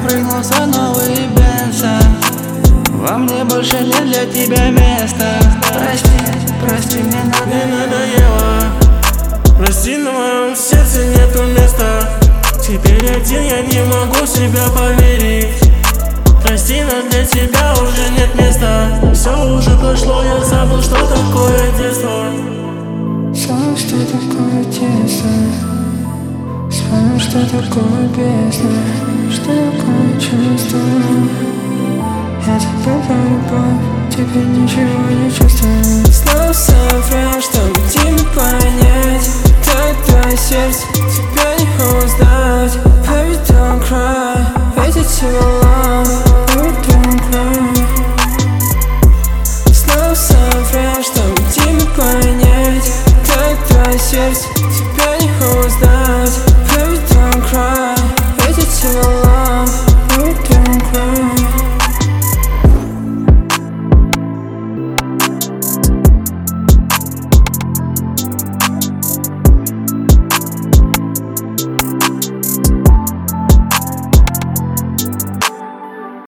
запрыгнулся новый Бенса. Во мне больше нет для тебя места. Прости, мне надоело. Прости, на моем сердце нету места. Теперь один я не могу в себя поверить. Прости, но для тебя уже нет места. Все уже прошло, я забыл, что такое детство. Забыл, что такое детство. Вспомнил, что такое бездна. Что такое чувство. Я забыл про любовь, теперь ничего не чувствую. Снова соврал, чтобы тебе понять. Так твое сердце